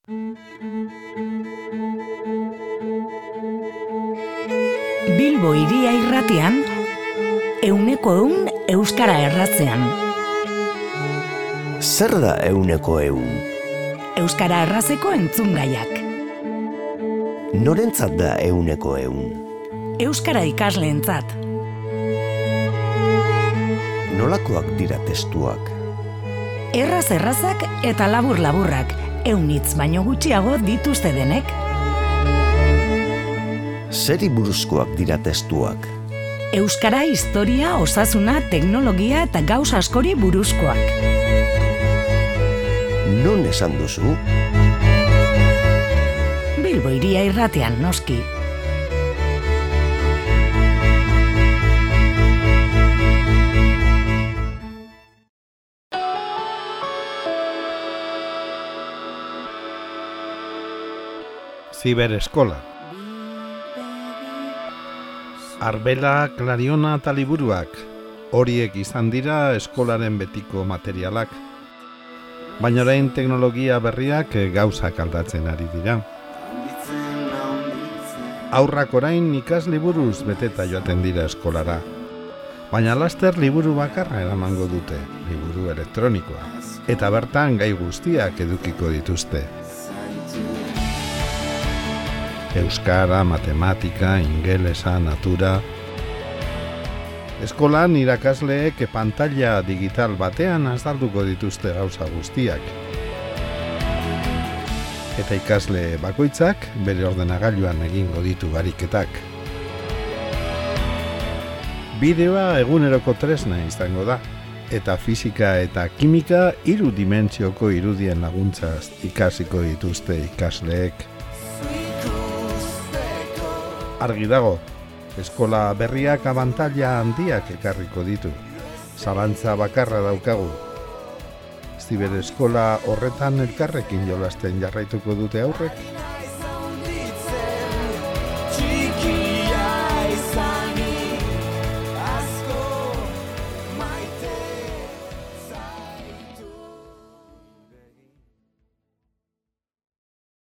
Bilbo Hiria Irratian, 100% euskara erratzean. Zer da 100%? Euskara errazeko entzungaiak. Norentzat da 100%? Euskara ikasleentzat. Nolakoak dira testuak? Errazak eta labur-laburrak, 100 hitz baino gutxiago dituzte denek. Zeri buruzkoak dira testuak? Euskara, historia, osasuna, teknologia eta gauz askori buruzkoak. Non esan duzu? Bilbo Hiria Irratian, noski. Zibereskola. Arbela, Klariona eta liburuak, horiek izan dira eskolaren betiko materialak. Baina orain teknologia berriak gauzak aldatzen ari dira. Haurrak orain ikasliburuz beteta joaten dira eskolara. Baina laster liburu bakarra eramango dute, liburu elektronikoa. Eta bertan gai guztiak edukiko dituzte. Euskara, matematika, ingelesa, natura. Eskolan irakasleek pantalla digital batean azalduko dituzte gauza guztiak. Eta ikasle bakoitzak bere ordenagailuan egingo ditu bariketak. Bideoa eguneroko tresna izango da, eta fisika eta kimika 3 dimentsioko irudien laguntzaz ikasiko dituzte ikasleek. Argi dago, eskola berriak abantaila handiak ekarriko ditu. Zalantza bakarra daukagu. Zibereskola horretan elkarrekin jolasten jarraituko dute aurrek.